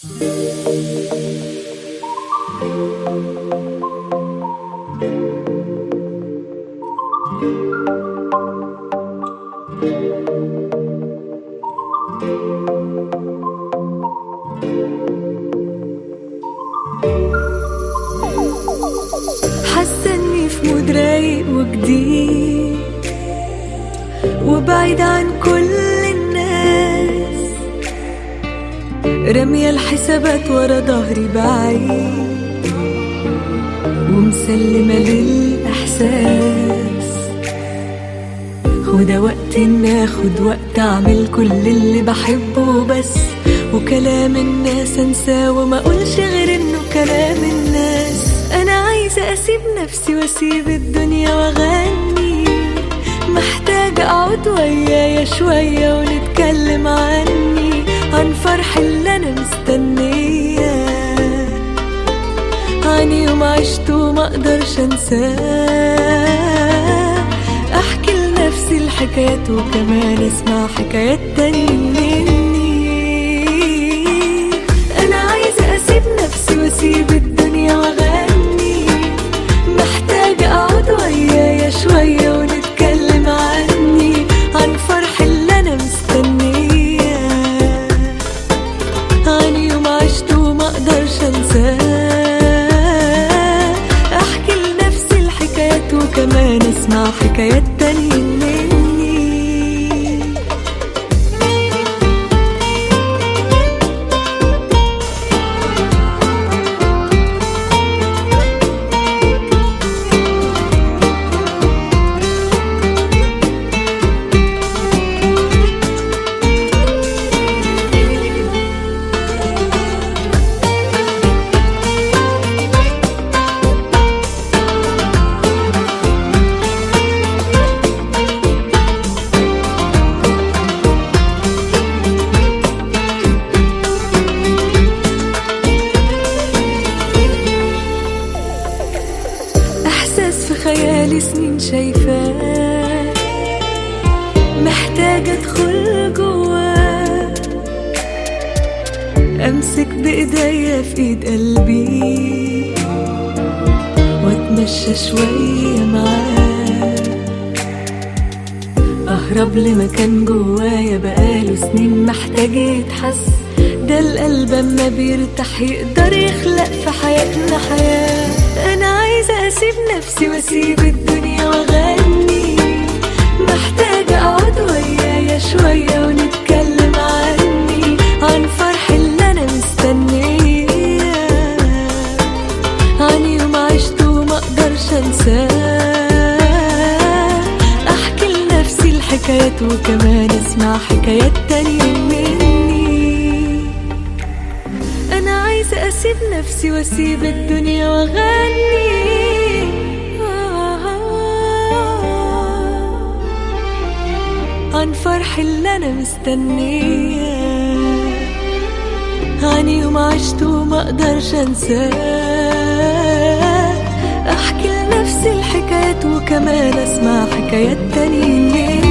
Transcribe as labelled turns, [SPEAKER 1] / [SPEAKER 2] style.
[SPEAKER 1] حاسة اني في مود رايق وجديد وبعيد عن كل الناس، رامية الحسابات ورا ظهري بعيد ومسلمة للإحساس. وده وقت إن آخد وقت أعمل كل اللي بحبه بس، وكلام الناس أنساه وما أقولش غير إنه كلام الناس. أنا عايزة أسيب نفسي وأسيب الدنيا وأغني، محتاجة أقعد ويايا شوية ونتكلم عني، عن فرح اللي أنا مستنياه، عن يوم عشته وما أقدرش أنساه. أحكي لنفسي الحكايات وكمان أسمع حكايات تانية مني. أنا عايزة أسيب نفسي وأسيب الدنيا وأغني، محتاجة أقعد ويايا شوية ونتكلم عني، عن فرح اللي أنا مستنياه، عن يوم عشته وما أقدرش أنساه. أحكي لنفسي الحكايات وكمان أسمع حكايات تانية مني. في خيالي سنين شايفاه، محتاجة أدخل جواه، أمسك بإيديا في إيد قلبي وأتمشى شوية معاه، أهرب لمكان جوايا بقاله سنين محتاج يتحس. ده القلب أما بيرتاح يقدر يخلق في حياتنا حياة. أنا عايزة أسيب نفسي وأسيب الدنيا وأغني، محتاجة أقعد ويايا شوية ونتكلم عني، عن فرح اللي أنا مستنياه، عن يوم عشته وما أقدرش أنساه. أحكي لنفسي الحكايات وكمان أسمع حكايات تانية مني. أنا عايزة أسيب نفسي وأسيب الدنيا وأغني، عن فرح اللي أنا مستنياه، عن يوم عشته وما أقدرش أنساه. أحكي لنفسي الحكايات وكمان أسمع حكايات تانية.